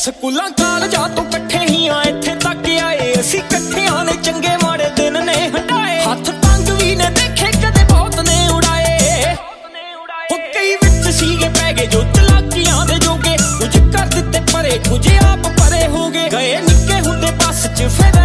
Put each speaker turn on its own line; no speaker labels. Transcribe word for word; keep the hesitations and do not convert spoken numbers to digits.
ਸਕੂਲਾਂ ਕਾਲਜਾਂ ਤੋਂ ਇਕੱਠੇ ਹੀ ਆ ਇੱਥੇ ਤੱਕ ਆਏ ਅਸੀਂ, ਇਕੱਠਿਆਂ ਨੇ ਚੰਗੇ ਮਾੜੇ ਦਿਨ ਨੇ ਹਟਾਏ। ਹੱਥ ਤੰਗ ਵੀ ਨੇ ਦੇਖੇ ਕਦੇ ਬਹੁਤ ਨੇ ਉਡਾਏ, ਉਹ ਕਈ ਵਿੱਚ ਸੀਗੇ ਪੈ ਗਏ ਜੋ ਚਲਾਕੀਆਂ ਦੇ ਜੋਗੇ, ਕੁਝ ਕਰ ਦਿੱਤੇ ਪਰੇ ਕੁਝ ਆਪ ਪਰੇ ਹੋ ਗਏ। ਗਏ ਨਿੱਕੇ ਹੁੰਦੇ ਬੱਸ ਚ ਫਿਰ